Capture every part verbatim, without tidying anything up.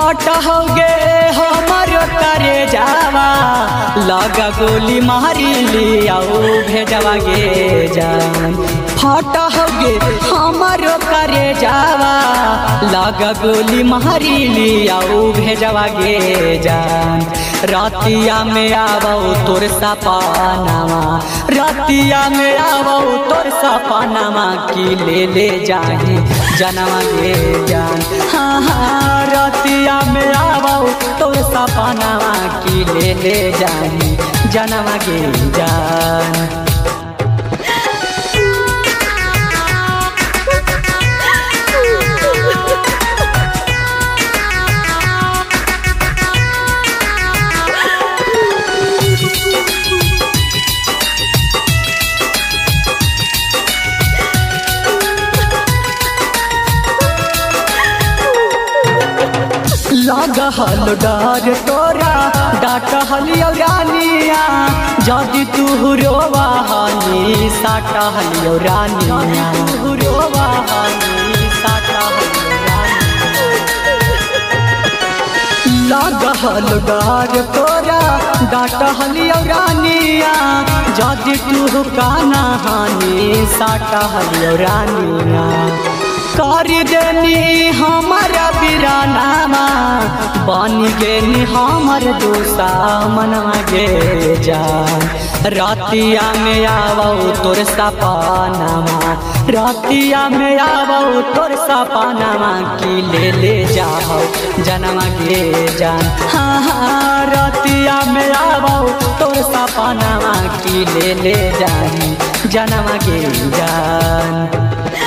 फट हो गे हमारो करे जावा लगा गोली मारी लियाओ भेजवा गे जान। फट हो गे हमारो करे जावा लगा गोली मारी लियाओ भेजवा गे जान। रातिया में आवो तोर सपनावा रातिया में आवो तोर सपनावा की ले ले जाही जनवा गे जान। हाँ हाँ रातिया में आवो तोर सपनावा की ले ले जाही जनवा गे जान। लागल डर तोरा डाट हलियो रानिया जदि तू रोवा हनी साटा हलियो रानिया तू रोवा हनी साटा हलियो रानिया। लागल डर तोरा डाट हलियो रानिया जदि तू काना हनी साटा हलियो रानिया। कर देनी हमारा बिरानामा बन गेनी हमर दोसा मनवा गे जान। रातिया में आवो तोर सपनामा रातिया में आवो तोर सपनामा की ले ले जाओ जनवा गे जान। हाँ हाँ रातिया में आवो तोर सपनामा की ले ले जानी जनवा गे जान।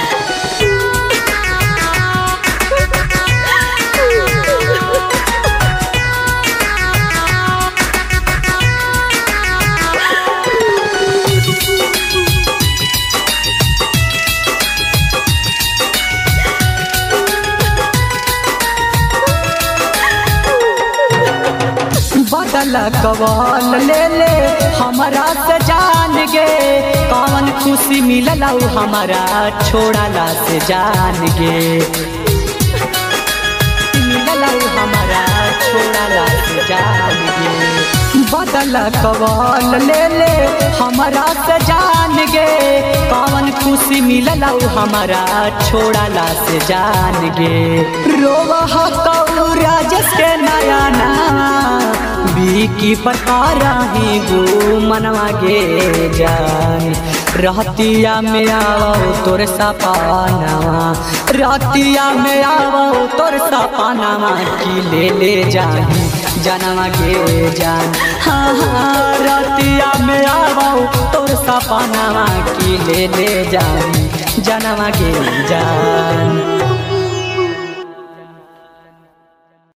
बदल कवाल ले ले हमारा से जान गे कौन खुशी मिलल हमारा छोड़ला से जान गे मिलल हमारा छोड़ला से जान गे। बदल कवाल ले ले हमारा से जान गे कौन खुशी मिलल हमारा छोड़ला से जान गे। रोवा कौ राजेश के नया नामा की पकारा ही गो मनवा गे जान। रातिया में आवो तोर सपनावा रातिया में आवो तोर सपनावा की ले ले जाही जनवा गे जान। हाँ हाँ रातिया में आवो तोर सपनावा की ले ले जाही जनवा गे जान।